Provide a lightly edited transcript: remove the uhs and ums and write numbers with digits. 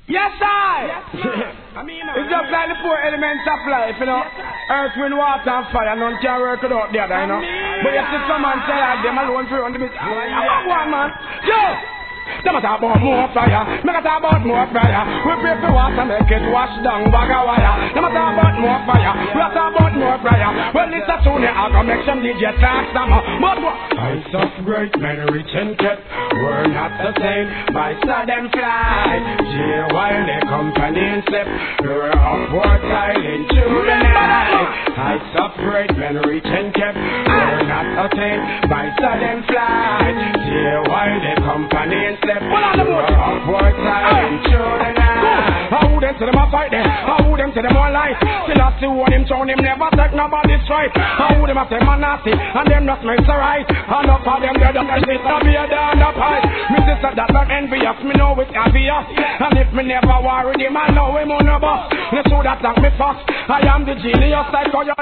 Yes, I. It's just like the four elements of life, you know. Earth, wind, water, and fire. None can work without the other, you know. But you see some man say like them alone for on the bit. I want one man. Yo! Them a talk about more fire. Me a talk about more fire. We pray for water, make it wash down bag of wire. Them a talk about more fire. We a talk about more fire. Well, this a tune I go make some DJ talk some. But what? Heights of great men rich and kept. We're not the same. By sudden fly. Jail while the company and slept. We're upward silent through the night. Heights of great men rich and kept. We're not the same. By sudden fly. Jail while the company and slept. Upward silent through the night. How would them to them a fight them? How would them to them all lie? Still I see one him turn him never take nobody's right. How would them a say man nasty and them not make so right? Enough of them dead and this a be a down the pipe. Me sister that not envious, me know it's obvious. And if me never worry him, I know him on the bus. Me so that thank me first. I am the genius like how you